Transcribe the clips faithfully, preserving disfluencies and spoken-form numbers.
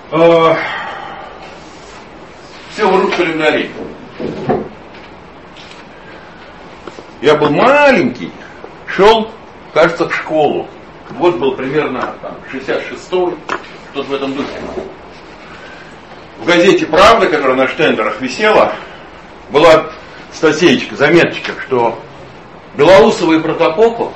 Э, все врут календари. Я был маленький, шел, кажется, в школу. Вот был примерно там, шестьдесят шестой, что-то в этом духе. В газете «Правда», которая на штендерах висела, была статейка, заметочка, что Белоусов и Протопопов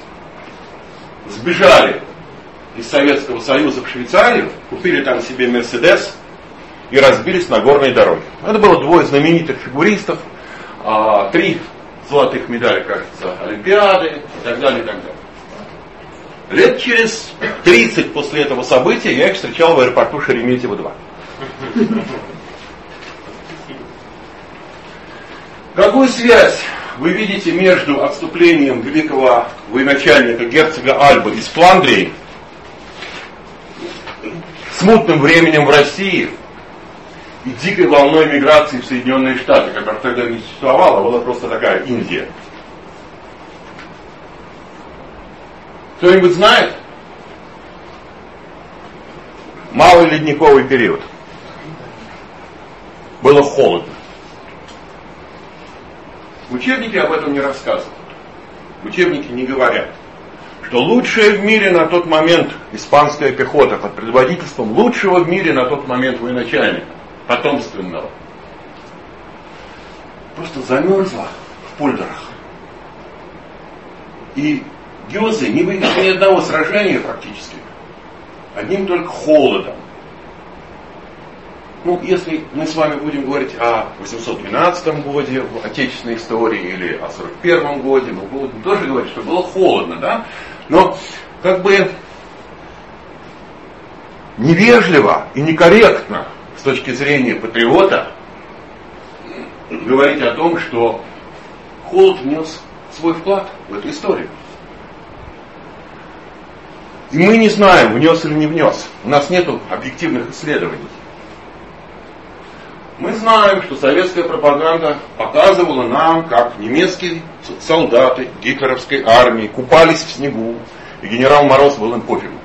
сбежали из Советского Союза в Швейцарию, купили там себе Мерседес и разбились на горной дороге. Это было двое знаменитых фигуристов, три золотых медали, кажется, Олимпиады и так далее, и так далее. Лет через тридцать после этого события я их встречал в аэропорту Шереметьево-два. Какую связь вы видите между отступлением великого военачальника герцога Альбы из Фландрии, смутным временем в России и дикой волной миграции в Соединенные Штаты, которая тогда не существовала, была просто такая Индия? Кто-нибудь знает? Малый ледниковый период. Было холодно. В учебнике об этом не рассказывают. В учебнике не говорят, что лучшая в мире на тот момент испанская пехота под предводительством лучшего в мире на тот момент военачальника, потомственного, просто замерзла в польдерах. И гёзы не выиграли ни одного сражения практически, одним только холодом. Ну, если мы с вами будем говорить о восемьсот двенадцатом годе в отечественной истории или о сорок первом годе, мы будем тоже говорить, что было холодно, да? Но как бы невежливо и некорректно с точки зрения патриота говорить о том, что холод внес свой вклад в эту историю. И мы не знаем, внес или не внес. У нас нет объективных исследований. Мы знаем, что советская пропаганда показывала нам, как немецкие солдаты гитлеровской армии купались в снегу, и генерал Мороз был им пофигу.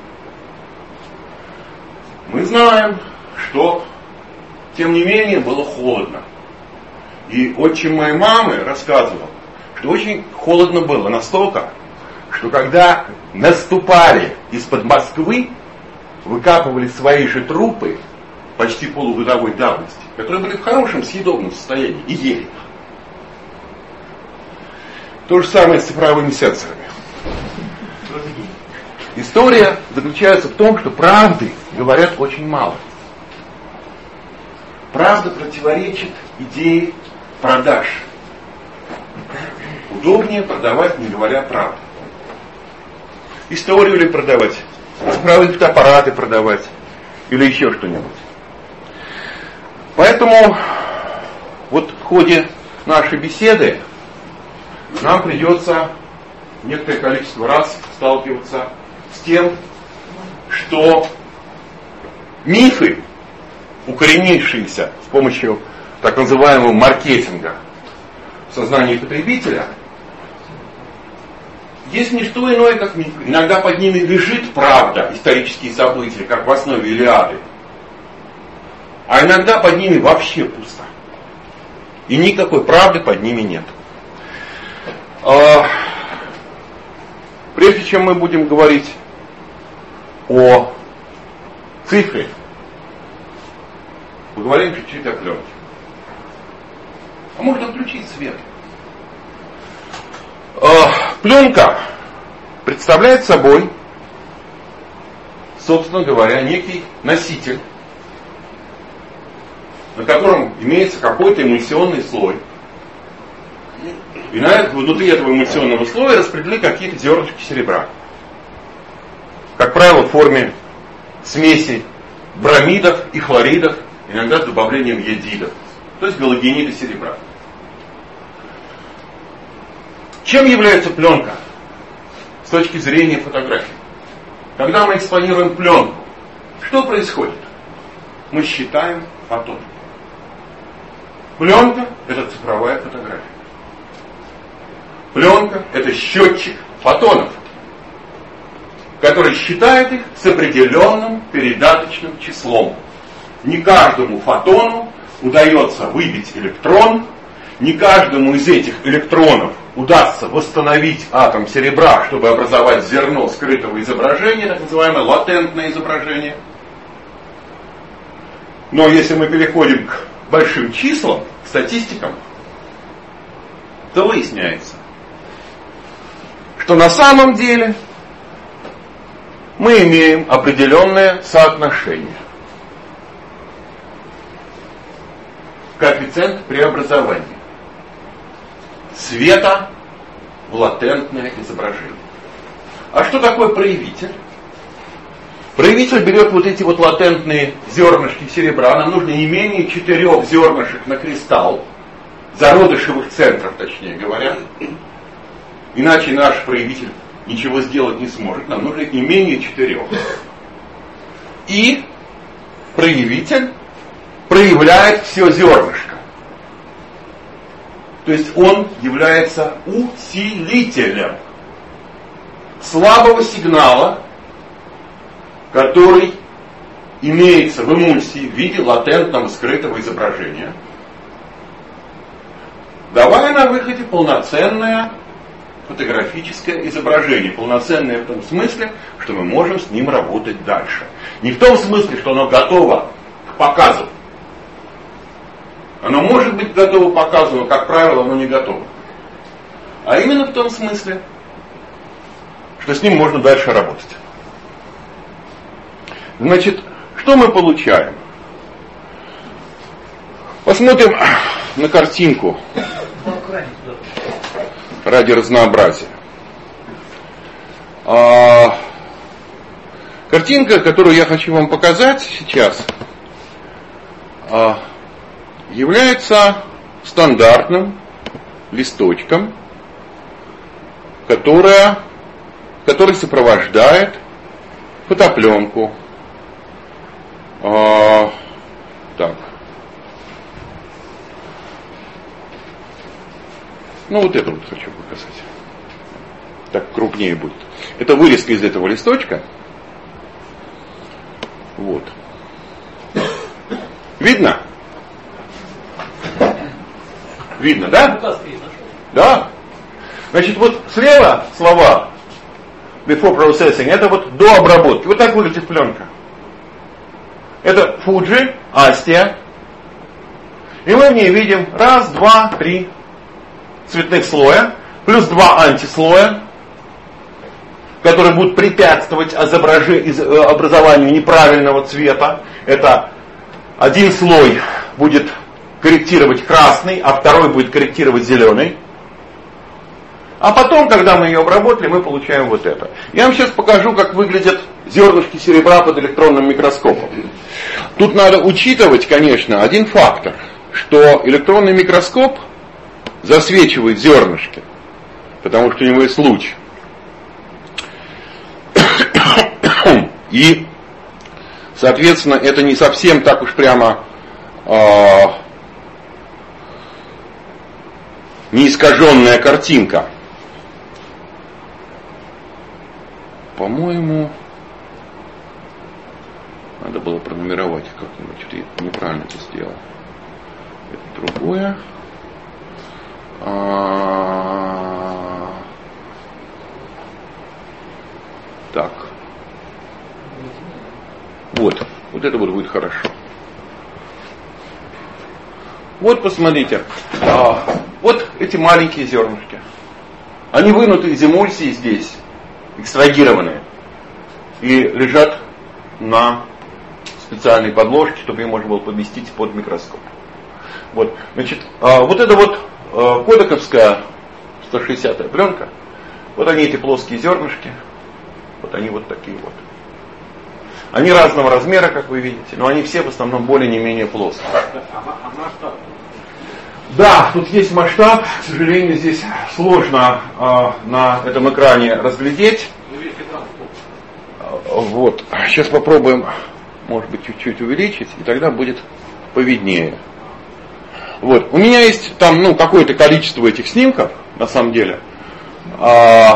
Мы знаем, что, тем не менее, было холодно. И отчим моей мамы рассказывал, что очень холодно было настолько, что когда наступали из-под Москвы, выкапывали свои же трупы почти полугодовой давности, которые были в хорошем съедобном состоянии, и ели. То же самое с цифровыми сенсорами. История заключается в том, что правды говорят очень мало. Правда противоречит идее продаж. Удобнее продавать, не говоря правду. Историю ли продавать, цифровые фотоаппараты продавать или еще что-нибудь. Поэтому вот в ходе нашей беседы нам придется некоторое количество раз сталкиваться с тем, что мифы, укоренившиеся с помощью так называемого маркетинга в сознании потребителя, есть не что иное, как мифы. Иногда под ними лежит правда, исторические события, как в основе Илиады. А иногда под ними вообще пусто. И никакой правды под ними нет. Прежде чем мы будем говорить о цифре, поговорим чуть-чуть о пленке. А можно включить свет. Пленка представляет собой, собственно говоря, некий носитель, на котором имеется какой-то эмульсионный слой. И на, внутри этого эмульсионного слоя распределены какие-то зернышки серебра. Как правило, в форме смеси бромидов и хлоридов, иногда с добавлением йодидов, то есть галогенида серебра. Чем является пленка с точки зрения фотографии? Когда мы экспонируем пленку, что происходит? Мы считаем фотон. Пленка – это цифровая фотография. Пленка – это счетчик фотонов, который считает их с определенным передаточным числом. не каждому фотону удается выбить электрон, не каждому из этих электронов удастся восстановить атом серебра, чтобы образовать зерно скрытого изображения, так называемое латентное изображение. Но если мы переходим к большим числам, к статистикам, то выясняется, что на самом деле мы имеем определенное соотношение. Коэффициент преобразования света в латентное изображение. А что такое проявитель? Проявитель берет вот эти вот латентные зернышки серебра, нам нужно не менее четырех зернышек на кристалл, зародышевых центров, точнее говоря, иначе наш проявитель ничего сделать не сможет, нам нужно не менее четырех. И проявитель проявляет все зернышко. То есть он является усилителем слабого сигнала, который имеется в эмульсии в виде латентного скрытого изображения, давая на выходе полноценное фотографическое изображение. Полноценное в том смысле, что мы можем с ним работать дальше. Не в том смысле, что оно готово к показу. Оно может быть готово к показу, но, как правило, оно не готово. А именно в том смысле, что с ним можно дальше работать. Значит, что мы получаем? Посмотрим на картинку ради разнообразия. А, картинка, которую я хочу вам показать сейчас, а, является стандартным листочком, которая, который сопровождает фотопленку. А, так. Ну вот это вот хочу показать. Так крупнее будет. Это вырезка из этого листочка. Вот. Видно? Видно, да? Да. Значит, вот слева слова before processing, это вот до обработки. Вот так выглядит пленка. Это Fuji, Astia. И мы в ней видим раз, два, три цветных слоя, плюс два антислоя, которые будут препятствовать образованию неправильного цвета. Это один слой будет корректировать красный, а второй будет корректировать зеленый. А потом, когда мы ее обработали, мы получаем вот это. Я вам сейчас покажу, как выглядят зернышки серебра под электронным микроскопом. Тут надо учитывать, конечно, один фактор, что электронный микроскоп засвечивает зернышки, потому что у него есть луч. И, соответственно, это не совсем так уж прямо э, неискаженная картинка. По-моему, надо было пронумеровать как-нибудь. Я неправильно это сделал. Это другое. А... Так. Вот. Вот это вот будет хорошо. Вот посмотрите. А, вот эти маленькие зернышки. Они вынуты из эмульсии здесь, экстрагированные, и лежат на специальной подложке, чтобы ее можно было поместить под микроскоп. Вот, значит, а, вот это вот а, кодековская сто шестидесятая пленка. Вот они, эти плоские зернышки. Вот они вот такие вот. Они разного размера, как вы видите, но они все в основном более не менее плоские. А масштаб? Да, тут есть масштаб, к сожалению, здесь сложно э, на этом экране разглядеть. Вот, сейчас попробуем, может быть, чуть-чуть увеличить, и тогда будет повиднее. Вот, у меня есть там, ну, какое-то количество этих снимков, на самом деле, э,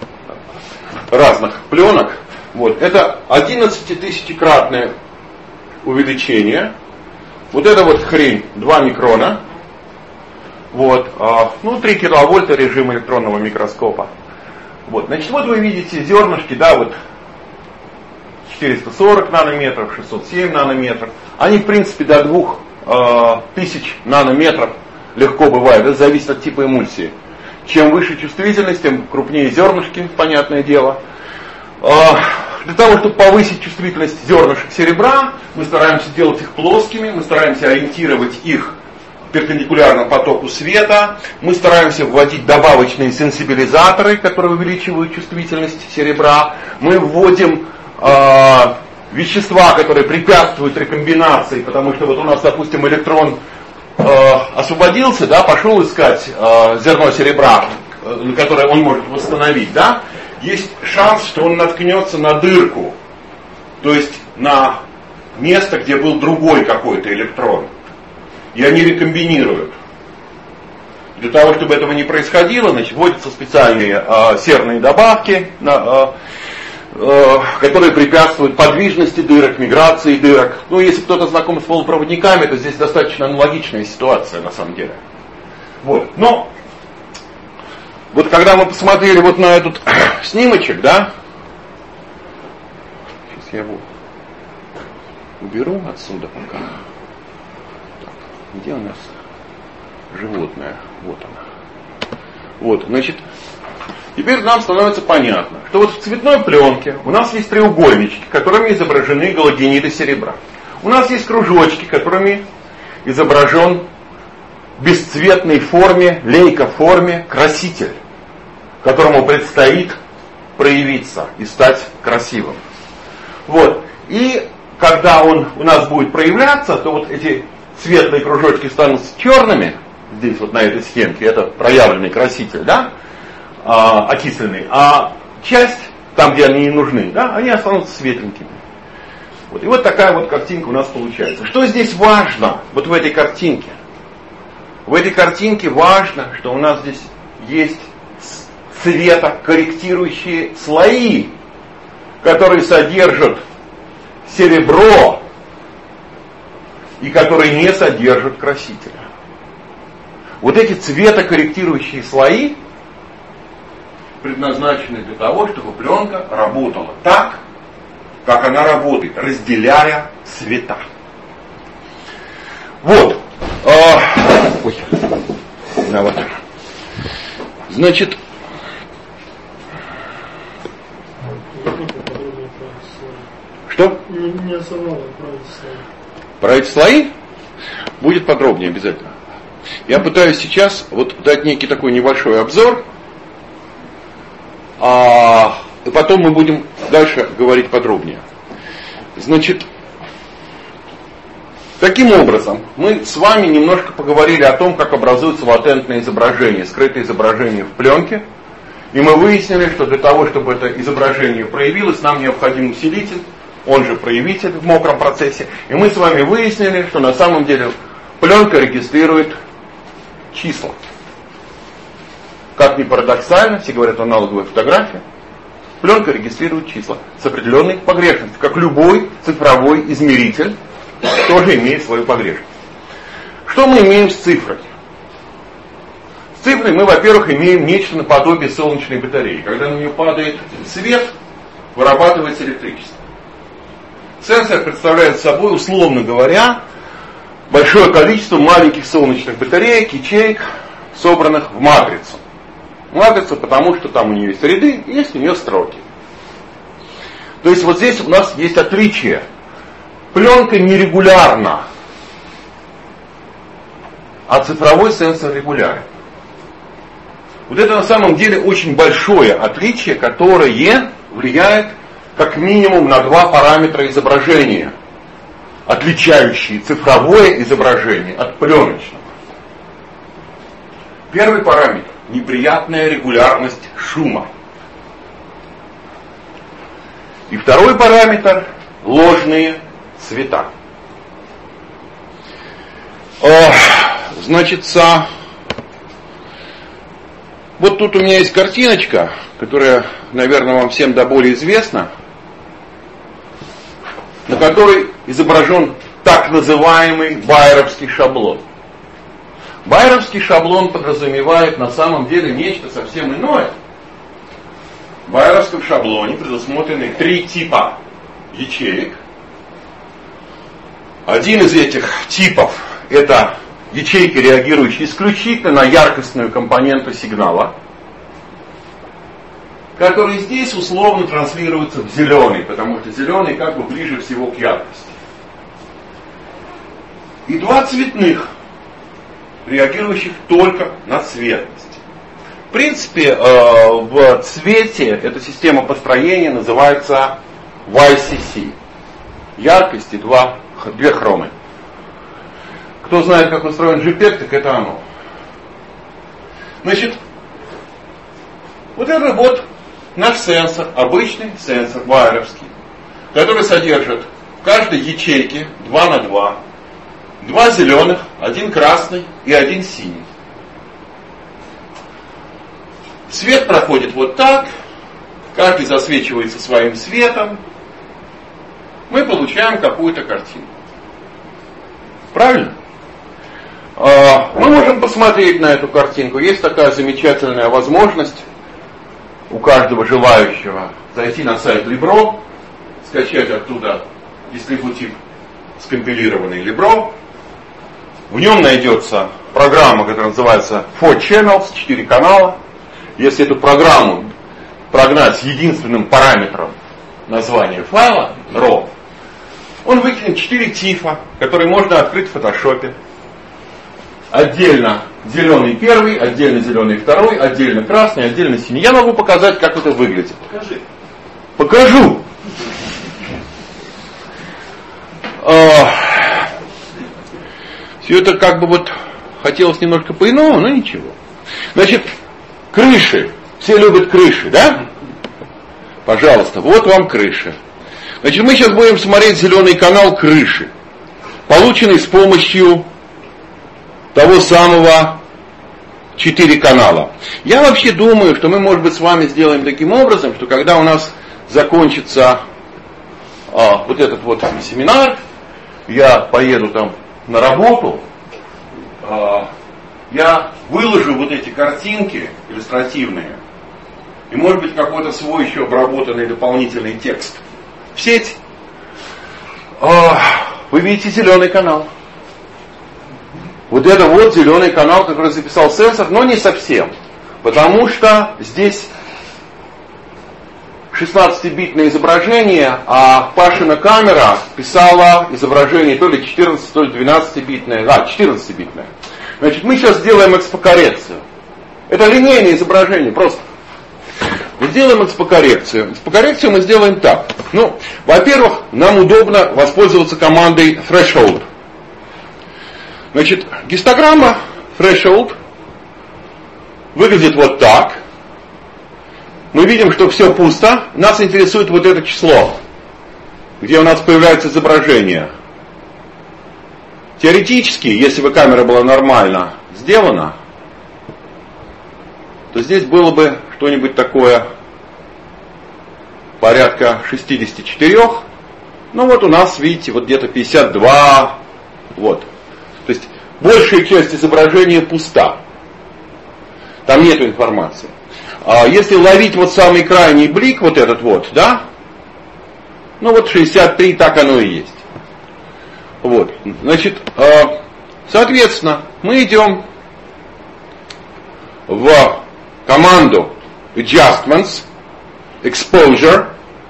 разных пленок. Вот, это одиннадцатитысячекратное увеличение. Вот это вот хрень, два микрона. Вот, а, ну, три киловольта режим электронного микроскопа. Вот, значит, вот вы видите зернышки, да, вот четыреста сорок нанометров, шестьсот семь нанометров. Они, в принципе, до двух э, тысяч нанометров легко бывают. Это зависит от типа эмульсии. Чем выше чувствительность, тем крупнее зернышки, понятное дело. Э, для того, чтобы повысить чувствительность зернышек серебра, мы стараемся делать их плоскими, мы стараемся ориентировать их перпендикулярно потоку света, мы стараемся вводить добавочные сенсибилизаторы, которые увеличивают чувствительность серебра, мы вводим э, вещества, которые препятствуют рекомбинации, потому что вот у нас, допустим, электрон э, освободился, да, пошел искать э, зерно серебра, э, которое он может восстановить, да, есть шанс, что он наткнется на дырку, то есть на место, где был другой какой-то электрон. И они рекомбинируют. Для того, чтобы этого не происходило, значит, вводятся специальные э, серные добавки, на, э, э, которые препятствуют подвижности дырок, миграции дырок. Ну, если кто-то знаком с полупроводниками, то здесь достаточно аналогичная ситуация на самом деле. Вот. Но вот когда мы посмотрели вот на этот снимочек, да, сейчас я его уберу отсюда пока. Где у нас животное? Вот оно. Вот, значит, теперь нам становится понятно, что вот в цветной пленке у нас есть треугольнички, которыми изображены галогениды серебра. У нас есть кружочки, которыми изображен в бесцветной форме, лейкоформе краситель, которому предстоит проявиться и стать красивым. Вот. И когда он у нас будет проявляться, то вот эти светлые кружочки станут черными, здесь вот на этой схемке, это проявленный краситель, да, а, окисленный, а часть, там где они не нужны, да, они останутся светленькими. Вот. И вот такая вот картинка у нас получается. Что здесь важно, вот в этой картинке? В этой картинке важно, что у нас здесь есть цветокорректирующие слои, которые содержат серебро, и которые не содержат красителя. Вот эти цветокорректирующие слои предназначены для того, чтобы пленка работала так, как она работает, разделяя цвета. Вот. А, ой. Да, вот. Значит, что? Не, не осознал про эти слои. Про эти слои будет подробнее обязательно. Я пытаюсь сейчас вот дать некий такой небольшой обзор, а и потом мы будем дальше говорить подробнее. Значит, таким образом, мы с вами немножко поговорили о том, как образуются латентные изображения, скрытые изображения в пленке. И мы выяснили, что для того, чтобы это изображение проявилось, нам необходим усилитель, он же проявитель в мокром процессе. И мы с вами выяснили, что на самом деле пленка регистрирует числа. Как ни парадоксально, все говорят аналоговая фотография, пленка регистрирует числа с определенной погрешностью, как любой цифровой измеритель тоже имеет свою погрешность. Что мы имеем с цифрой? С цифрой мы, во-первых, имеем нечто наподобие солнечной батареи. Когда на нее падает свет, вырабатывается электричество. Сенсор представляет собой, условно говоря, большое количество маленьких солнечных батареек, ячеек, собранных в матрицу. Матрица, потому что там у нее есть ряды, и есть у нее строки. То есть вот здесь у нас есть отличие. Пленка нерегулярна, а цифровой сенсор регулярен. Вот это на самом деле очень большое отличие, которое влияет как минимум на два параметра изображения, отличающие цифровое изображение от пленочного. Первый параметр – неприятная регулярность шума. И второй параметр – ложные цвета. Значит, вот тут у меня есть картиночка, которая, наверное, вам всем до боли известна. На которой изображен так называемый байеровский шаблон. Байеровский шаблон подразумевает на самом деле нечто совсем иное. В байеровском шаблоне предусмотрены три типа ячеек. Один из этих типов — это ячейки, реагирующие исключительно на яркостную компоненту сигнала, который здесь условно транслируется в зеленый, потому что зеленый как бы ближе всего к яркости. И два цветных, реагирующих только на светлость. В принципе, в цвете эта система построения называется вай си си. Яркость и два, две хромы. Кто знает, как устроен JPEG, так это оно. Значит, вот это вот наш сенсор, обычный сенсор байеровский, который содержит в каждой ячейке два на два, два зеленых, один красный и один синий. Свет проходит вот так, каждый засвечивается своим светом, мы получаем какую-то картинку. Правильно? Мы можем посмотреть на эту картинку. Есть такая замечательная возможность у каждого желающего зайти на сайт Libro, скачать оттуда дистрибутив скомпилированный Libro. В нем найдется программа, которая называется four channels, четыре канала. Если эту программу прогнать с единственным параметром названия файла, raw, он выкинет четыре тифа, которые можно открыть в фотошопе. Отдельно зеленый первый, отдельно зеленый второй, отдельно красный, отдельно синий. Я могу показать, как это выглядит. Покажи. Покажу. Все это как бы вот хотелось немножко по-иному, но ничего. Значит, крыши. Все любят крыши, да? Пожалуйста, вот вам крыши. Значит, мы сейчас будем смотреть зеленый канал крыши, полученный с помощью того самого четыре канала. Я вообще думаю, что мы, может быть, с вами сделаем таким образом, что когда у нас закончится а, вот этот вот семинар, я поеду там на работу, а, я выложу вот эти картинки иллюстративные, и, может быть, какой-то свой еще обработанный дополнительный текст в сеть. А, вы видите зеленый канал. Вот это вот зеленый канал, который записал сенсор, но не совсем. Потому что здесь шестнадцатибитное изображение, а Пашина камера писала изображение то ли четырнадцати, то ли двенадцатибитное, а, четырнадцатибитное. Значит, мы сейчас сделаем экспокоррекцию. Это линейное изображение, просто. Мы сделаем экспокоррекцию. Экспокоррекцию мы сделаем так. Ну, во-первых, нам удобно воспользоваться командой threshold. Значит, гистограмма threshold выглядит вот так. Мы видим, что все пусто. Нас интересует вот это число, где у нас появляется изображение. Теоретически, если бы камера была нормально сделана, то здесь было бы что-нибудь такое порядка шестьдесят четыре. Ну вот у нас, видите, вот где-то пятьдесят два. Вот. То есть большая часть изображения пуста. Там нету информации. А если ловить вот самый крайний блик, вот этот вот, да? Ну вот шестьдесят три, так оно и есть. Вот. Значит, соответственно, мы идем в команду Adjustments, Exposure.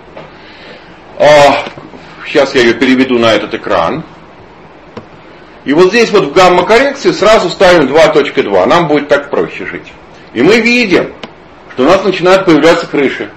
Сейчас я ее переведу на этот экран. И вот здесь вот в гамма-коррекции сразу ставим два точка два. Нам будет так проще жить. И мы видим, что у нас начинают появляться крыши.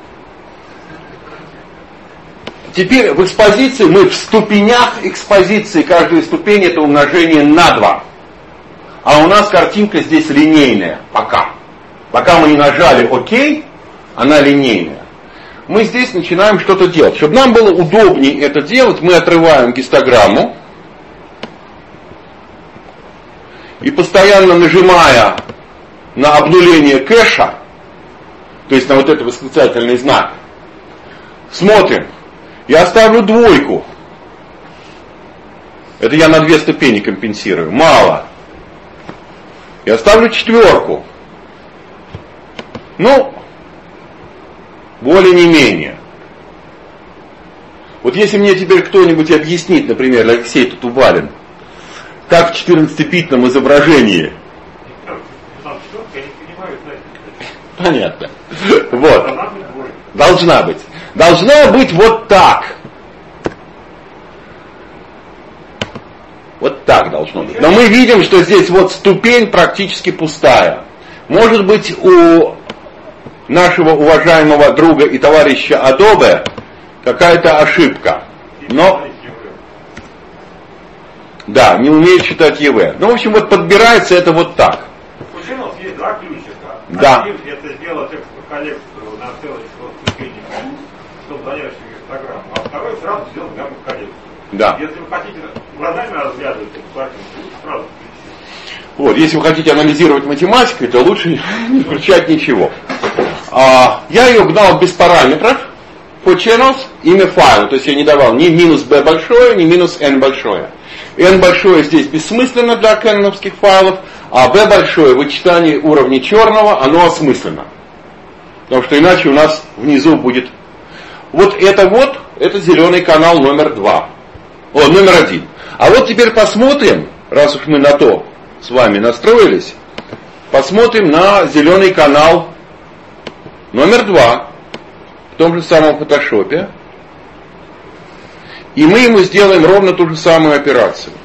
Теперь в экспозиции мы в ступенях экспозиции. Каждая ступень это умножение на два. А у нас картинка здесь линейная. Пока. Пока мы не нажали ОК, она линейная. Мы здесь начинаем что-то делать. Чтобы нам было удобнее это делать, мы отрываем гистограмму. И постоянно нажимая на обнуление кэша, то есть на вот этот восклицательный знак, смотрим. Я ставлю двойку. Это я на две ступени компенсирую. Мало. Я ставлю четверку. Ну, более не менее. Вот если мне теперь кто-нибудь объяснит, например, Алексей Татубалин, как в четырнадцатибитном изображении. Понятно. Вот. Должна быть. Должна быть вот так. Вот так должно быть. Но мы видим, что здесь вот ступень практически пустая. Может быть, у нашего уважаемого друга и товарища Adobe какая-то ошибка. Но... Да, не умеет читать и ви. Ну, в общем, вот подбирается это вот так. У Windows есть два ключика. Да. Один — это сделать текстовую коллекцию на целых ступенях, чтобы занять программу. А второй — сразу сделать прямо коллекцию. Да. Если вы хотите глазами разглядывать эту картинку, лучше сразу включить. Вот, если вы хотите анализировать математикой, то лучше не включать ничего. А, я ее гнал без параметров по channels, имя файла. То есть я не давал ни минус b большое, ни минус n большое. N большое здесь бессмысленно для кэноновских файлов, а b большое в вычитании уровня черного, оно осмысленно. Потому что иначе у нас внизу будет... Вот это вот, это зеленый канал номер два. О, номер один. А вот теперь посмотрим, раз уж мы на то с вами настроились, посмотрим на зеленый канал номер два в том же самом фотошопе. И мы ему сделаем ровно ту же самую операцию.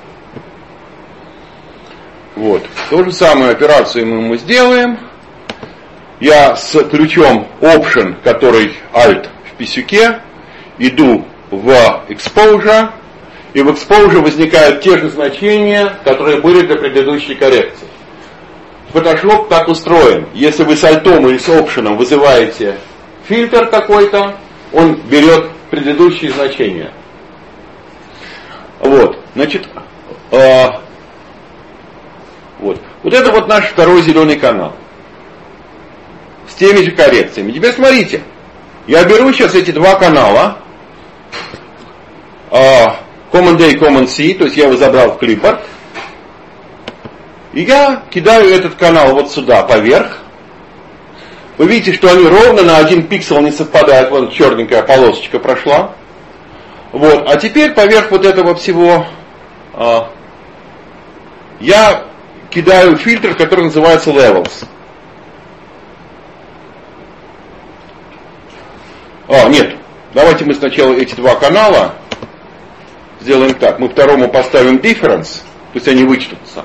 Вот. Ту же самую операцию мы ему сделаем. Я с ключом Option, который Alt в писюке, иду в Exposure. И в Exposure возникают те же значения, которые были для предыдущей коррекции. Photoshop так устроен. Если вы с Alt или с Option вызываете фильтр какой-то, он берет предыдущие значения. Вот, значит, э, вот. Вот это вот наш второй зеленый канал. С теми же коррекциями. Теперь смотрите, я беру сейчас эти два канала, э, Command A и Command C, то есть я его забрал в клиппорт, и я кидаю этот канал вот сюда, поверх. Вы видите, что они ровно на один пиксель не совпадают, вон черненькая полосочка прошла. Вот, а теперь поверх вот этого всего а, я кидаю фильтр, который называется Levels. А, нет, давайте мы сначала эти два канала сделаем так. Мы второму поставим Difference, пусть они вычтутся.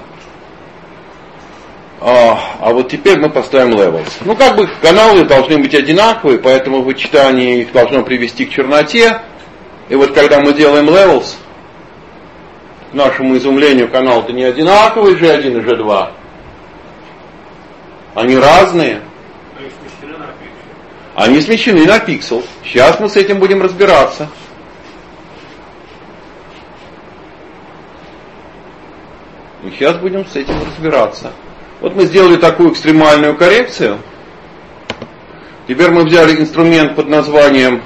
А, а вот теперь мы поставим Levels. Ну, как бы каналы должны быть одинаковые, поэтому вычитание их должно привести к черноте. И вот когда мы делаем Levels, к нашему изумлению канал-то не одинаковый, джи один и джи два. Они разные. Они смещены на пиксель. Они смещены на пиксель. Сейчас мы с этим будем разбираться. И сейчас будем с этим разбираться. Вот мы сделали такую экстремальную коррекцию. Теперь мы взяли инструмент под названием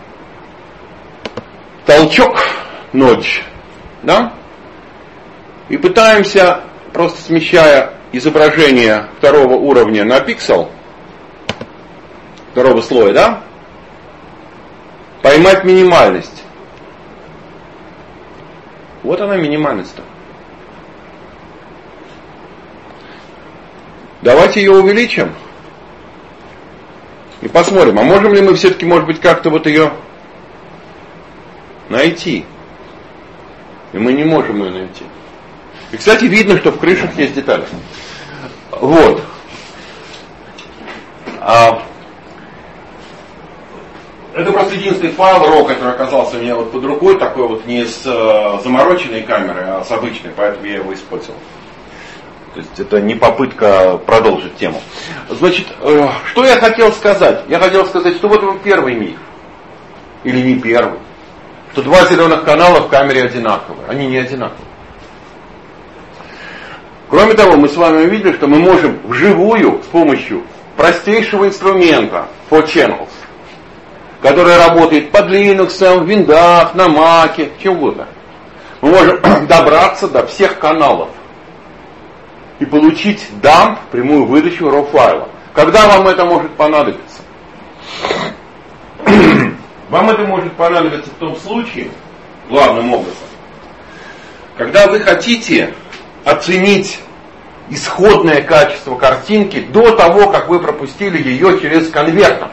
толчок, нодж, да? И пытаемся, просто смещая изображение второго уровня на пиксель, второго слоя, да? Поймать минимальность. Вот она минимальность-то. Давайте ее увеличим. И посмотрим, а можем ли мы все-таки, может быть, как-то вот ее найти. И мы не можем ее найти. И, кстати, видно, что в крышах есть детали. Вот. А, это просто единственный файл эр о, который оказался у меня вот под рукой, такой вот не с э, замороченной камерой, а с обычной, поэтому я его использовал. То есть это не попытка продолжить тему. Значит, э, что я хотел сказать? Я хотел сказать, что вот он первый миф. Или не первый. Что два зеленых канала в камере одинаковые. Они не одинаковые. Кроме того, мы с вами увидели, что мы можем вживую с помощью простейшего инструмента for channels, который работает под Linux, в Windows, на Mac, чем угодно, мы можем добраться до всех каналов и получить дамп, прямую выдачу эр эй файла. Когда вам это может понадобиться? Вам это может понадобиться в том случае, главным образом, когда вы хотите оценить исходное качество картинки до того, как вы пропустили ее через конвертер.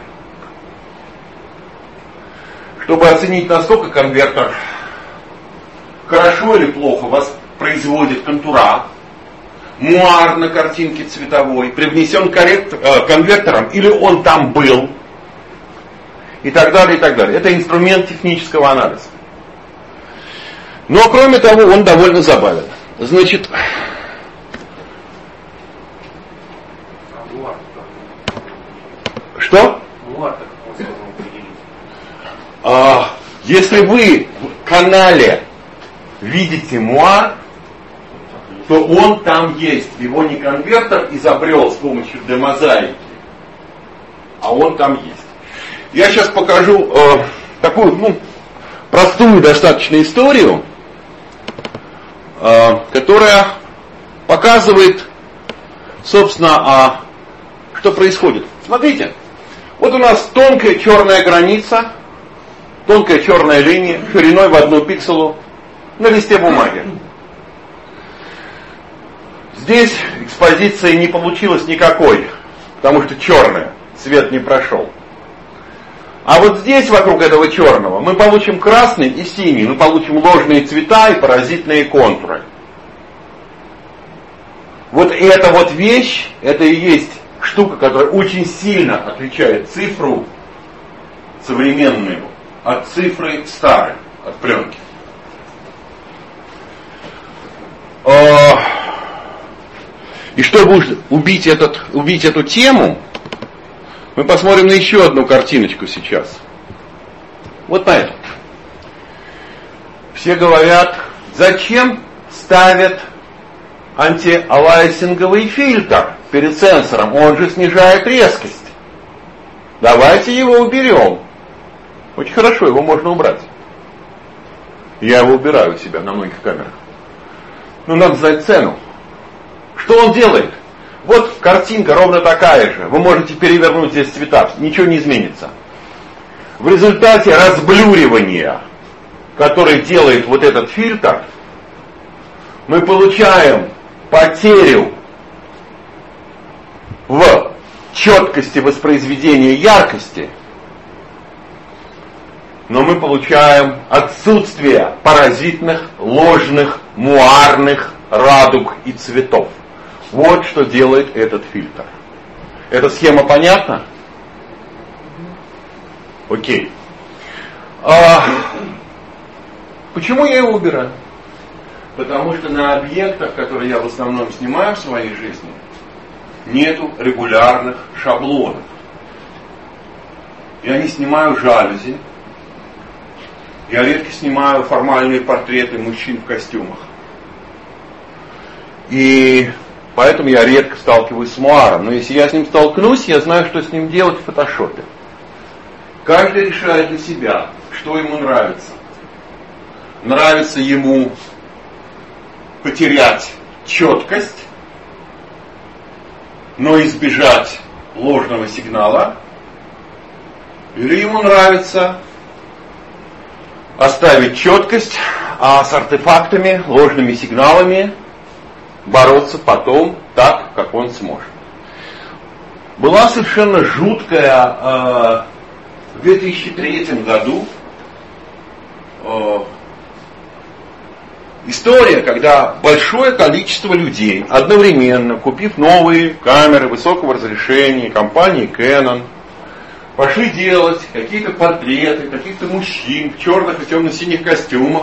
Чтобы оценить, насколько конвертер хорошо или плохо воспроизводит контура, муар на картинке цветовой, привнесен коррект, э, конвертером, или он там был, и так далее, и так далее. Это инструмент технического анализа. Но, кроме того, он довольно забавен. Значит, что? А, если вы в канале видите муар, то он там есть. Его не конвертер изобрел с помощью демозаики, а он там есть. Я сейчас покажу э, такую, ну, простую достаточно историю, э, которая показывает, собственно, а, что происходит. Смотрите, вот у нас тонкая черная граница, тонкая черная линия, шириной в одну пикселу на листе бумаги. Здесь экспозиции не получилось никакой, потому что черная, цвет не прошел. А вот здесь, вокруг этого черного, мы получим красный и синий, мы получим ложные цвета и паразитные контуры. Вот эта вот вещь, это и есть штука, которая очень сильно отличает цифру современную от цифры старой, от пленки. И чтобы убить, этот, убить эту тему, мы посмотрим на еще одну картиночку сейчас. Вот на эту. Все говорят, зачем ставят антиалайсинговый фильтр перед сенсором? Он же снижает резкость. Давайте его уберем. Очень хорошо, его можно убрать. Я его убираю у себя на многих камерах. Но надо знать цену. Что он делает? Вот картинка ровно такая же. Вы можете перевернуть здесь цвета, ничего не изменится. В результате разблюривания, который делает вот этот фильтр, мы получаем потерю в четкости воспроизведения яркости, но мы получаем отсутствие паразитных, ложных, муарных радуг и цветов. Вот что делает этот фильтр. Эта схема понятна? Окей. А, почему я его убираю? Потому что на объектах, которые я в основном снимаю в своей жизни, нету регулярных шаблонов. Я не снимаю жалюзи. Я редко снимаю формальные портреты мужчин в костюмах. И поэтому я редко сталкиваюсь с муаром. Но если я с ним столкнусь, я знаю, что с ним делать в фотошопе. Каждый решает для себя, что ему нравится. Нравится ему потерять четкость, но избежать ложного сигнала. Или ему нравится оставить четкость, а с артефактами, ложными сигналами бороться потом так, как он сможет. Была совершенно жуткая э, в две тысячи третьем году э, история, когда большое количество людей, одновременно купив новые камеры высокого разрешения компании Canon, пошли делать какие-то портреты каких-то мужчин в черных и темно-синих костюмах.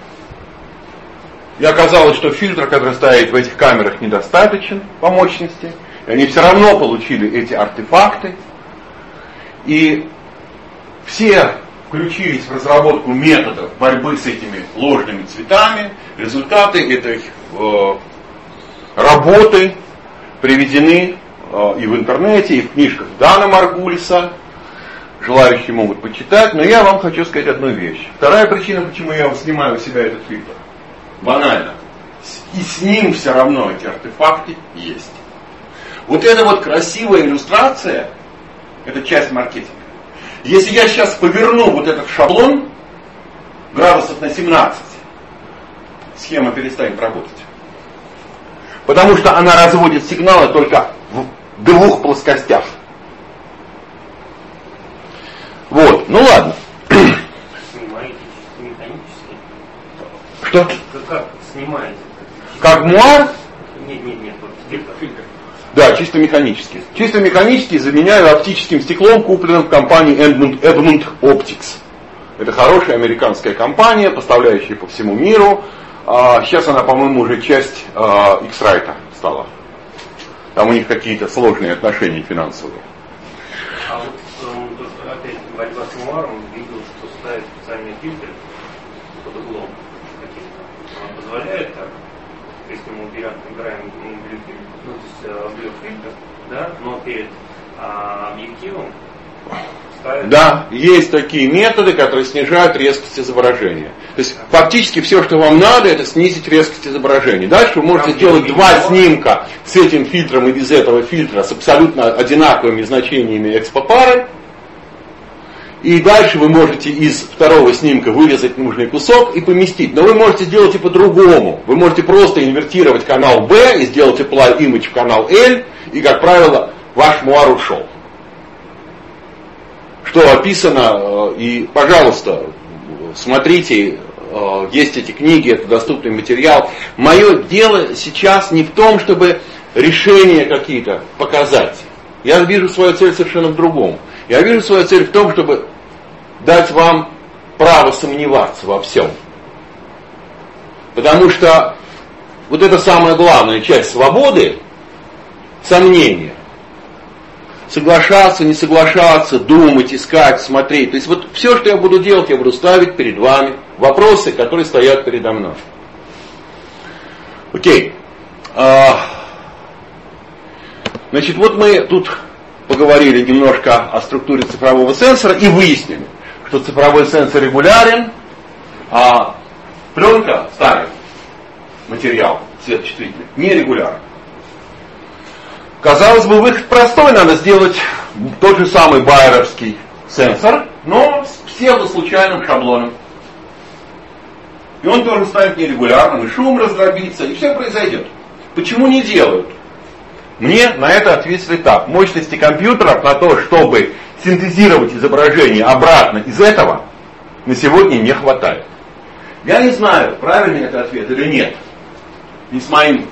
И оказалось, что фильтр, который стоит в этих камерах, недостаточен по мощности. И они все равно получили эти артефакты. И все включились в разработку методов борьбы с этими ложными цветами. Результаты этой э, работы приведены э, и в интернете, и в книжках Дана Маргулиса. Желающие могут почитать. Но я вам хочу сказать одну вещь. Вторая причина, почему я снимаю у себя этот фильтр. банально. И с ним все равно эти артефакты есть. Вот эта вот красивая иллюстрация, это часть маркетинга. Если я сейчас поверну вот этот шаблон градусов на семнадцать, схема перестанет работать. Потому что она разводит сигналы только в двух плоскостях. Вот, ну ладно. Снимаете механически? Что? Как снимаете? Как муар? Нет, нет, нет, вот фильтр. фильтр. Да, чисто механически. Чисто механически заменяю оптическим стеклом, купленным в компании Edmund, Edmund Optics. Это хорошая американская компания, поставляющая по всему миру. А сейчас она, по-моему, уже часть а, X-Rite стала. Там у них какие-то сложные отношения финансовые. А вот то, что опять борьба с муаром, видел, что ставят специальные фильтры под углом каким-то. Он позволяет так, если мы убираем, убираем глюки, ну, то есть глюк-фильтр, да, но перед а, объективом ставят... Да, есть такие методы, которые снижают резкость изображения. То есть фактически все, что вам надо, это снизить резкость изображения. Дальше вы можете Там сделать два видео. снимка с этим фильтром и без этого фильтра с абсолютно одинаковыми значениями экспопары. И дальше вы можете из второго снимка вырезать нужный кусок и поместить. Но вы можете сделать и по-другому. Вы можете просто инвертировать канал B и сделать apply image в канал L. И, как правило, ваш муар ушел. Что описано. И, пожалуйста, смотрите, есть эти книги, это доступный материал. Мое дело сейчас не в том, чтобы решения какие-то показать. Я вижу свою цель совершенно в другом. Я вижу свою цель в том, чтобы дать вам право сомневаться во всем. Потому что вот это самая главная часть свободы, сомнения. Соглашаться, не соглашаться, думать, искать, смотреть. То есть вот все, что я буду делать, я буду ставить перед вами вопросы, которые стоят передо мной. Окей. Значит, вот мы тут поговорили немножко о структуре цифрового сенсора и выяснили, что цифровой сенсор регулярен, а пленка, старый материал светочувствительный, нерегулярен. Казалось бы, выход простой, надо сделать тот же самый байеровский сенсор, но с псевдослучайным шаблоном. И он тоже станет нерегулярным, и шум раздробится, и все произойдет. Почему не делают? Мне на это ответили так. Мощности компьютеров на то, чтобы синтезировать изображение обратно из этого, на сегодня не хватает. Я не знаю, правильный это ответ или нет. Не с моим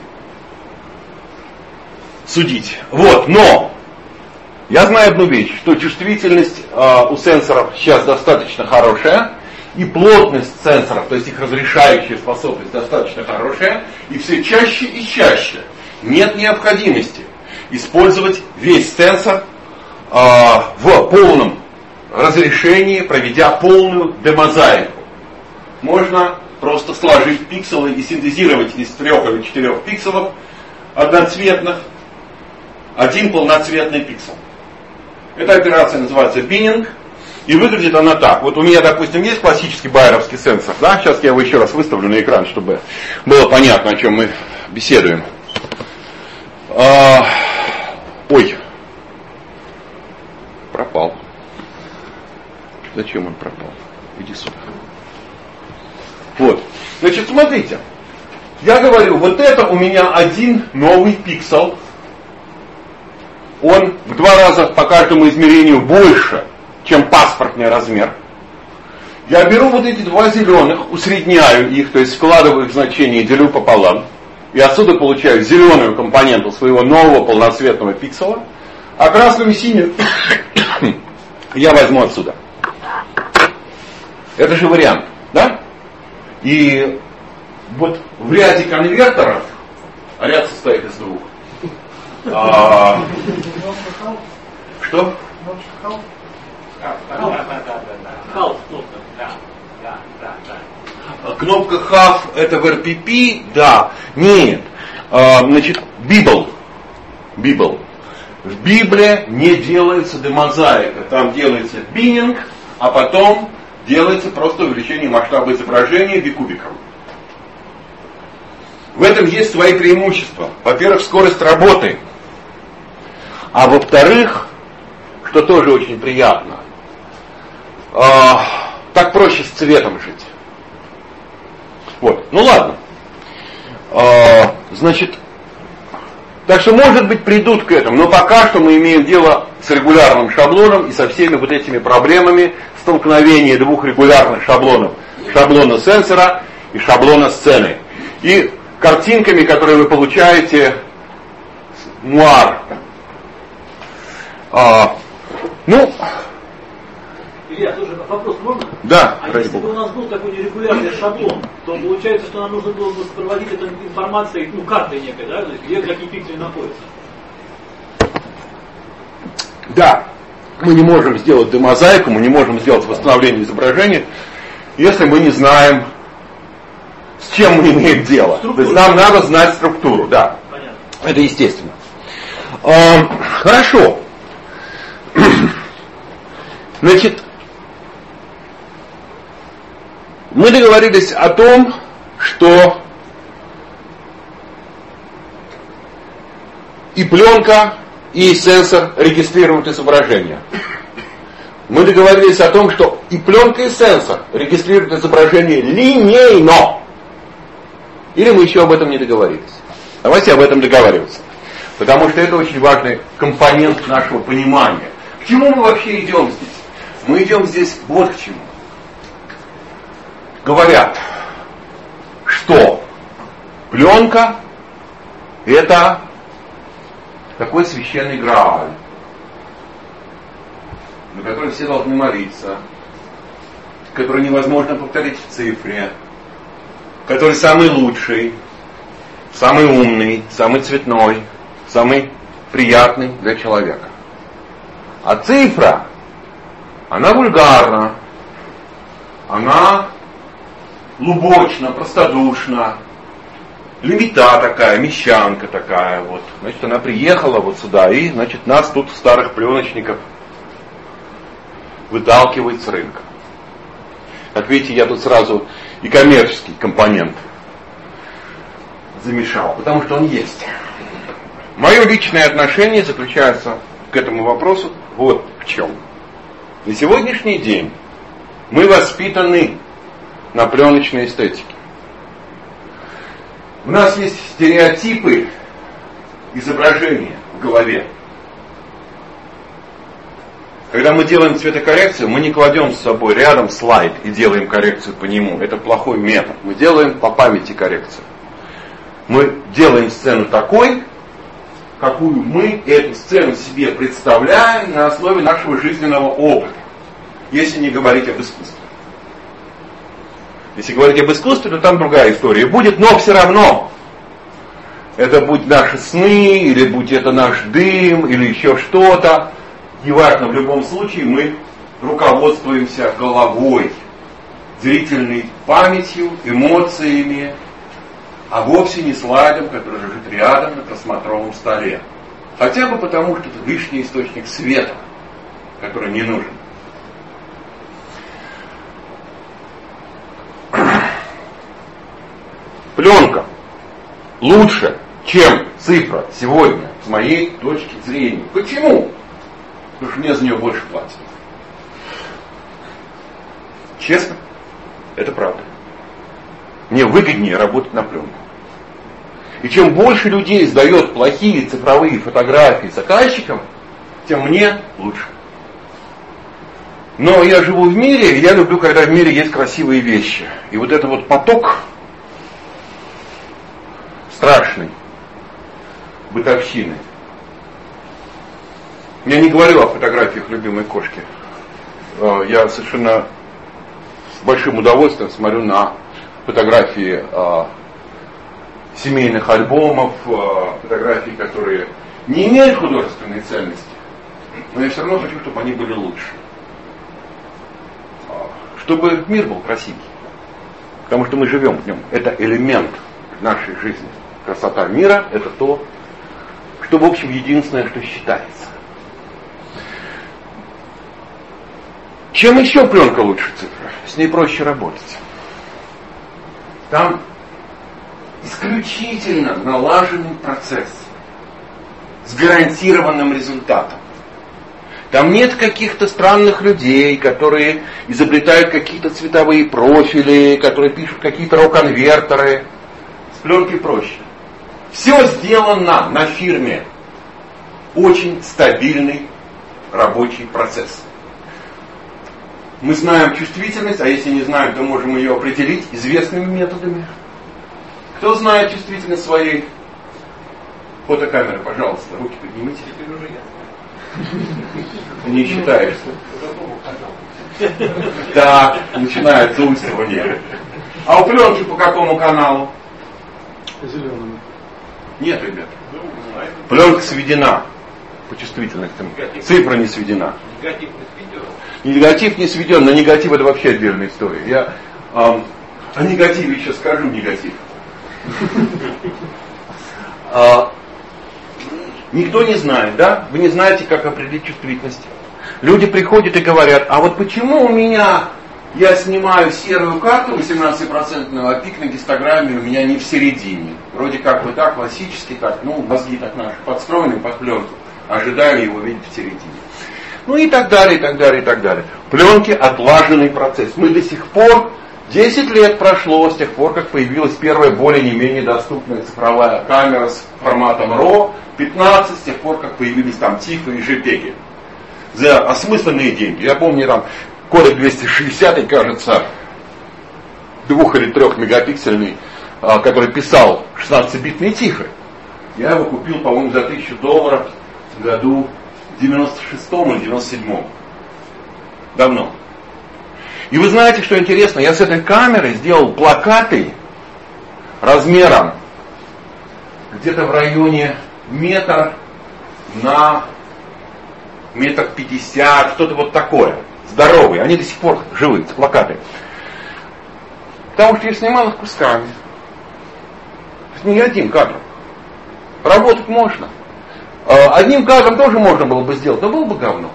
судить. Вот, но я знаю одну вещь, что чувствительность э, у сенсоров сейчас достаточно хорошая, и плотность сенсоров, то есть их разрешающая способность достаточно хорошая, и все чаще и чаще нет необходимости использовать весь сенсор э, в полном разрешении, проведя полную демозаику. Можно просто сложить пикселы и синтезировать из трех или четырех пикселов одноцветных один полноцветный пиксель. Эта операция называется биннинг, и выглядит она так. Вот у меня, допустим, есть классический байеровский сенсор, да? Сейчас я его еще раз выставлю на экран, чтобы было понятно, о чем мы беседуем. А, ой, пропал. Зачем он пропал? Иди сюда. Вот, значит, смотрите. Я говорю, вот это у меня один новый пиксель. Он в два раза по каждому измерению больше, чем паспортный размер. Я беру вот эти два зеленых, усредняю их, то есть складываю их значения и делю пополам. И отсюда получаю зеленую компоненту своего нового полноцветного пикселя, а красную и синюю я возьму отсюда. Это же вариант, да? И вот в ряде конвертеров, а ряд состоит из двух. А, что? Кнопка хав это в эр пи пи, да. Нет. А, значит, Библ. Библ. В Библе не делается демозаика. Там делается биннинг, а потом делается просто увеличение масштаба изображения бикубиком. В этом есть свои преимущества. Во-первых, скорость работы. А во-вторых, что тоже очень приятно, э, так проще с цветом жить. Вот, ну ладно. Э, значит, так что, может быть, придут к этому, но пока что мы имеем дело с регулярным шаблоном и со всеми вот этими проблемами столкновения двух регулярных шаблонов. Шаблона сенсора и шаблона сцены. И картинками, которые вы получаете, нуар. А, ну... Илья, тоже вопрос можно? Да, а если бы у нас был такой нерегулярный шаблон, то получается, что нам нужно было бы проводить эту информацию, ну, картой некой, да, где какие пиксели находятся. Да, мы не можем сделать демозаику, мы не можем сделать восстановление изображения, если мы не знаем, с чем мы имеем дело. Структуру. То есть нам надо знать структуру, да. Понятно. Это естественно. А, хорошо. Значит, мы договорились о том, что и пленка, и сенсор регистрируют изображение. Мы договорились о том, что и пленка, и сенсор регистрируют изображение линейно. Или мы еще об этом не договорились? Давайте об этом договариваться. Потому что это очень важный компонент нашего понимания. К чему мы вообще идем здесь? Мы идем здесь вот к чему. Говорят, что пленка — это такой священный Грааль, на который все должны молиться, который невозможно повторить в цифре, который самый лучший, самый умный, самый цветной, самый приятный для человека. А цифра, она вульгарна, она лубочна, простодушна, лимита такая, мещанка такая вот. Значит, она приехала вот сюда и, значит, нас тут, старых пленочников, выталкивает с рынка. Как видите, я тут сразу и коммерческий компонент замешал, потому что он есть. Мое личное отношение заключается к этому вопросу вот в чем. На сегодняшний день мы воспитаны на пленочной эстетике. У нас есть стереотипы изображения в голове. Когда мы делаем цветокоррекцию, мы не кладем с собой рядом слайд и делаем коррекцию по нему. Это плохой метод. Мы делаем по памяти коррекцию. Мы делаем сцену такой, какую мы эту сцену себе представляем на основе нашего жизненного опыта. Если не говорить об искусстве. Если говорить об искусстве, то там другая история будет, но все равно это будь наши сны, или будь это наш дым, или еще что-то. Неважно, в любом случае мы руководствуемся головой, зрительной памятью, эмоциями, а вовсе не слайдом, который лежит рядом на просмотровом столе. Хотя бы потому, что это лишний источник света, который не нужен. Пленка лучше, чем цифра сегодня, с моей точки зрения. Почему? Потому что мне за нее больше платят. Честно, это правда. Мне выгоднее работать на пленку. И чем больше людей сдает плохие цифровые фотографии заказчикам, тем мне лучше. Но я живу в мире, и я люблю, когда в мире есть красивые вещи. И вот это вот поток страшный бытовщины. Я не говорю о фотографиях любимой кошки. Я совершенно с большим удовольствием смотрю на фотографии семейных альбомов, фотографии, которые не имеют художественной ценности, но я все равно хочу, чтобы они были лучше. Чтобы мир был красивый. Потому что мы живем в нем. Это элемент нашей жизни. Красота мира — это то, что, в общем, единственное, что считается. Чем еще пленка лучше цифры? С ней проще работать. Там исключительно налаженный процесс с гарантированным результатом. Там нет каких-то странных людей, которые изобретают какие-то цветовые профили, которые пишут какие-то рок-конвертеры. С пленкой проще. Все сделано на фирме. Очень стабильный рабочий процесс. Мы знаем чувствительность, а если не знаем, то можем ее определить известными методами. Кто знает чувствительность своей фотокамеры, пожалуйста, руки поднимите. Теперь уже я. Не считаешь. Да, начинается уйствование. А у пленки по какому каналу? Зеленому. Нет, ребят. Пленка сведена по чувствительности. Цифра не сведена. Негатив не сведен. Негатив не сведен, но негатив это вообще отдельная история. Я эм, о негативе еще скажу, негатив. Никто не знает, да? Вы не знаете, как определить чувствительность. Люди приходят и говорят, а вот почему у меня, я снимаю серую карту восемнадцать процентов, а пик на гистограмме у меня не в середине. Вроде как бы так, классически, как, ну, мозги так наши подстроены под пленку, ожидаю его видеть в середине. Ну и так далее, и так далее, и так далее. Пленки отлаженный процесс. Мы до сих пор, десять лет прошло с тех пор, как появилась первая более не менее доступная цифровая камера с форматом ро, пятнадцать с тех пор, как появились там тифы и жепеги. За осмысленные деньги. Я помню там кодек двести шестьдесят, кажется, двух или трех мегапиксельный, который писал шестнадцатибитные тифы. Я его купил, по-моему, за тысячу долларов в году в девяносто шестом или девяносто седьмом. Давно. И вы знаете, что интересно? Я с этой камерой сделал плакаты размером где-то в районе метр на метр пятьдесят, что-то вот такое. Здоровые. Они до сих пор живые, эти плакаты. Потому что я снимал их кусками. Не один кадр. Работать можно. Одним кадром тоже можно было бы сделать, но было бы говно.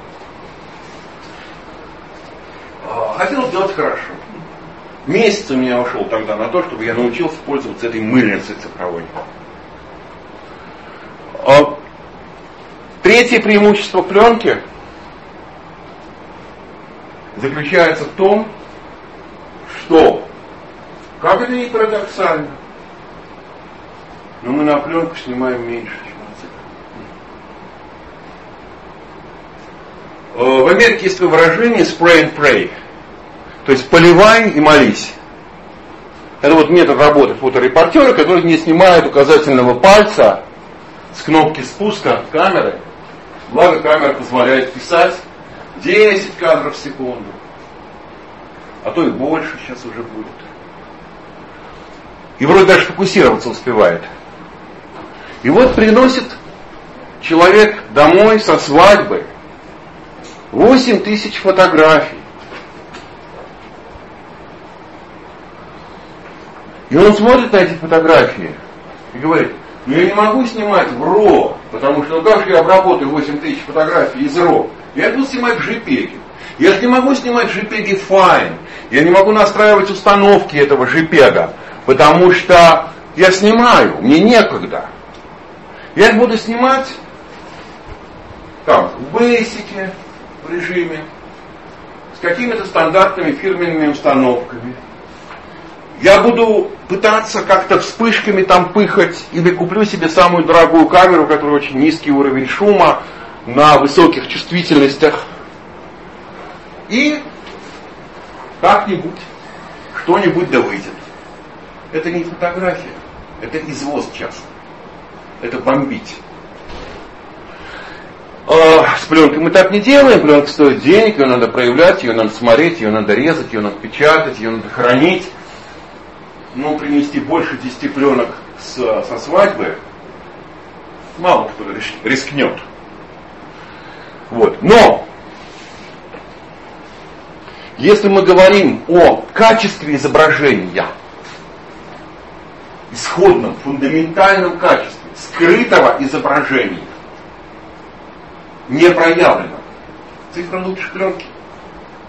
Хотел сделать хорошо. Месяц у меня ушел тогда на то, чтобы я научился пользоваться этой мыльницей цифровой. Третье преимущество пленки заключается в том, что, как это ни парадоксально, но мы на пленку снимаем меньше, чем на цифру. В Америке есть выражение spray and pray, то есть поливай и молись. Это вот метод работы фоторепортера, который не снимает указательного пальца с кнопки спуска камеры. Благо камера позволяет писать десять кадров в секунду. А то и больше сейчас уже будет. И вроде даже фокусироваться успевает. И вот приносит человек домой со свадьбы восемь тысяч фотографий. И он смотрит на эти фотографии и говорит, ну я не могу снимать в ро, потому что ну как же я обработаю восемь тысяч фотографий из ро? Я буду снимать в жепеге. Я же не могу снимать в жепеге Fine. Я не могу настраивать установки этого жепега, потому что я снимаю, мне некогда. Я их буду снимать там, в бейсике, в режиме, с какими-то стандартными фирменными установками. Я буду пытаться как-то вспышками там пыхать, или куплю себе самую дорогую камеру, у которой очень низкий уровень шума, на высоких чувствительностях. И как-нибудь, что-нибудь да выйдет. Это не фотография, это извоз часто. Это бомбить. С пленкой мы так не делаем, пленка стоит денег, ее надо проявлять, ее надо смотреть, ее надо резать, ее надо печатать, ее надо хранить. Ну, принести больше десяти пленок с, со свадьбы мало кто рискнет. Вот. Но если мы говорим о качестве изображения, исходном, фундаментальном качестве скрытого изображения, не проявлено, цифра лучше пленки.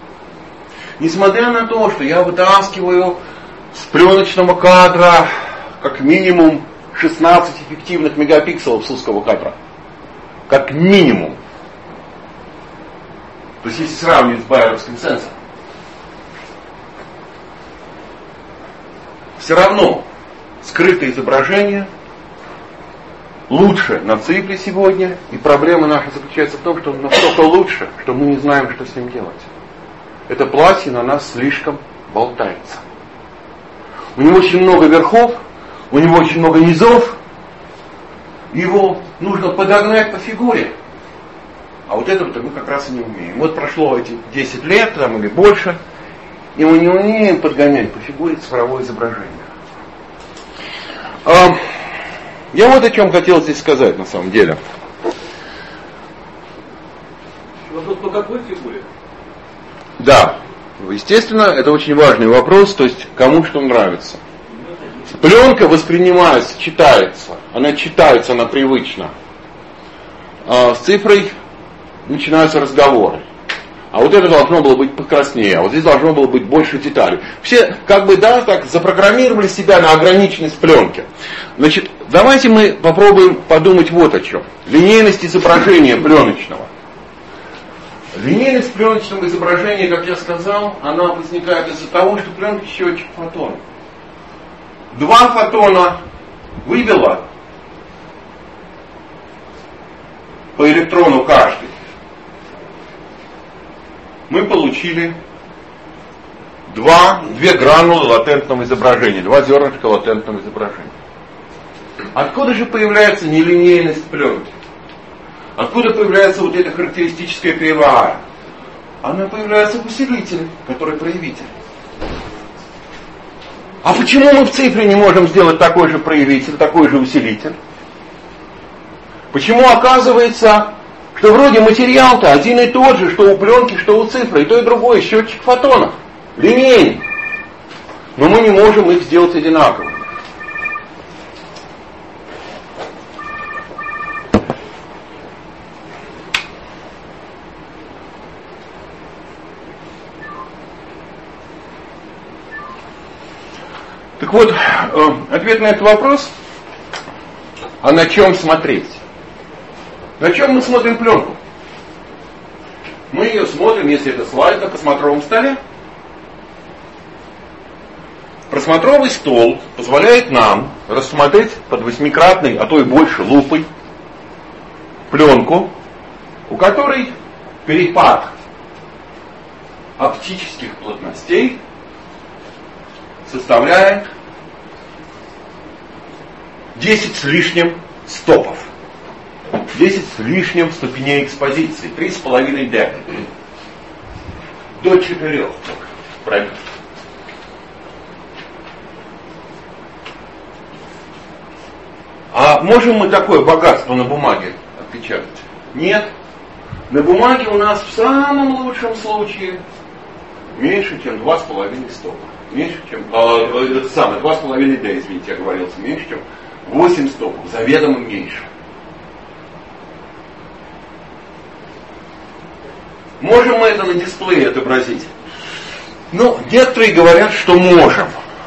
Несмотря на то, что я вытаскиваю с пленочного кадра как минимум шестнадцать эффективных мегапикселов с узкого кадра. Как минимум. То есть если сравнивать с байеровским сенсором. Все равно скрытое изображение лучше на цифре сегодня, и проблема наша заключается в том, что он настолько лучше, что мы не знаем, что с ним делать. Это платье на нас слишком болтается. У него очень много верхов, у него очень много низов, его нужно подогнать по фигуре. А вот этого-то мы как раз и не умеем. Вот прошло эти десять лет там, или больше, и мы не умеем подгонять по фигуре цифровое изображение. А, я вот о чем хотел здесь сказать на самом деле. Вопрос по какой фигуре? Да, естественно, это очень важный вопрос, то есть кому что нравится. Пленка воспринимается, читается, она читается, она привычна. А с цифрой начинаются разговоры. А вот это должно было быть покраснее, а вот здесь должно было быть больше деталей. Все, как бы, да, так запрограммировали себя на ограниченность пленки. Значит, давайте мы попробуем подумать вот о чем. Линейность изображения пленочного. Линейность пленочного изображения, как я сказал, она возникает из-за того, что пленка счетчик фотонов. Два фотона выбило по электрону каждый. Мы получили два, две гранулы латентного изображения, два зернышка латентного изображения. Откуда же появляется нелинейность пленки? Откуда появляется вот эта характеристическая кривая? Она появляется в усилителе, который проявитель. А почему мы в цифре не можем сделать такой же проявитель, такой же усилитель? Почему оказывается, что вроде материал-то один и тот же, что у пленки, что у цифры, и то и другое, счетчик фотонов, линейный. Но мы не можем их сделать одинаковыми. Так вот, ответ на этот вопрос, а на чем смотреть? На чем мы смотрим пленку? Мы ее смотрим, если это слайд на просмотровом столе. Просмотровый стол позволяет нам рассмотреть под восьмикратной, а то и больше лупой пленку, у которой перепад оптических плотностей составляет десять с лишним стопов. десять с лишним ступеней экспозиции. три с половиной дэ. До четырех. Правильно. А можем мы такое богатство на бумаге отпечатать? Нет. На бумаге у нас в самом лучшем случае меньше, чем два с половиной стопа. Меньше, чем... А, это самое, два с половиной дэ, извините, я говорился. Меньше, чем восемь стопов. Заведомо меньше. Можем мы это на дисплее отобразить? Ну, некоторые говорят, что можем.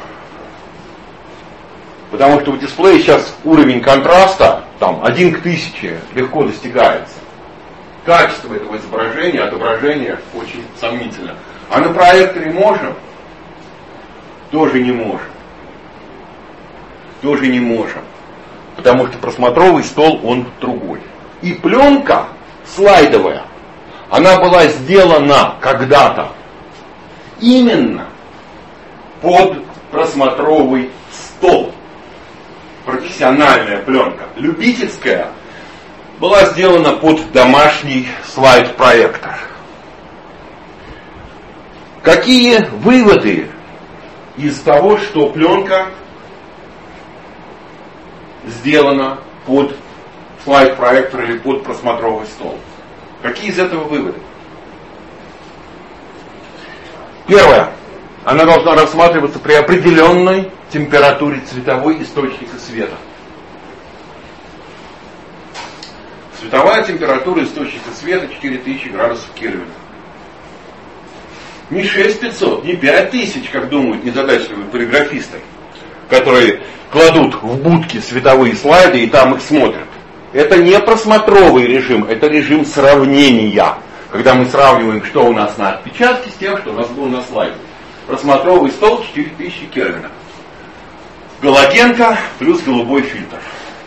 Потому что в дисплее сейчас уровень контраста, там, один к тысяче легко достигается. Качество этого изображения, отображения очень сомнительно. А на проекторе можем? Тоже не можем. Тоже не можем. Потому что просмотровый стол, он другой. И пленка слайдовая, она была сделана когда-то именно под просмотровый стол. Профессиональная пленка. Любительская была сделана под домашний слайд-проектор. Какие выводы из того, что пленка сделана под слайд-проектор или под просмотровый стол? Какие из этого выводы? Первое. Она должна рассматриваться при определенной температуре цветовой источника света. Световая температура источника света четыре тысячи градусов Кельвина. Не шесть тысяч пятьсот, не пять тысяч, как думают незадачливые полиграфисты, которые кладут в будки световые слайды и там их смотрят. Это не просмотровый режим, это режим сравнения. Когда мы сравниваем, что у нас на отпечатке, с тем, что у нас было на слайде. Просмотровый стол четыре тысячи кельвинов. Галогенка плюс голубой фильтр.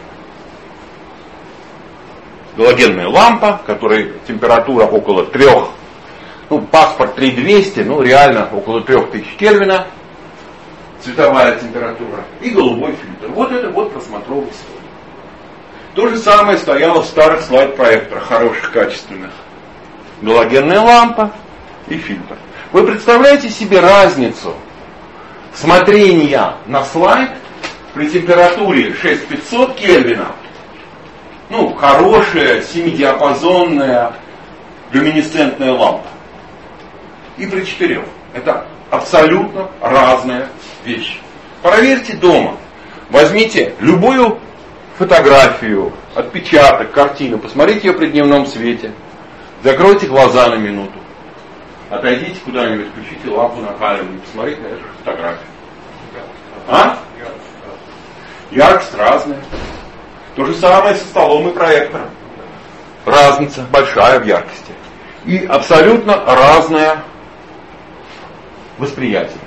Галогенная лампа, которой температура около трех, ну паспорт три тысячи двести, ну реально около трех тысяч кельвина. Цветовая температура. И голубой фильтр. Вот это вот просмотровый стол. То же самое стояло в старых слайд-проекторах, хороших, качественных. Галогенная лампа и фильтр. Вы представляете себе разницу смотрения на слайд при температуре шесть тысяч пятьсот кельвинов, ну, хорошая семидиапазонная люминесцентная лампа, и при четырех. Это абсолютно разная вещь. Проверьте дома. Возьмите любую фотографию, отпечаток, картину, посмотрите ее при дневном свете, закройте глаза на минуту, отойдите куда-нибудь, включите лампу накаливания, посмотрите на эту фотографию. А? Яркость разная. То же самое со столом и проектором. Разница большая в яркости. И абсолютно разное восприятие.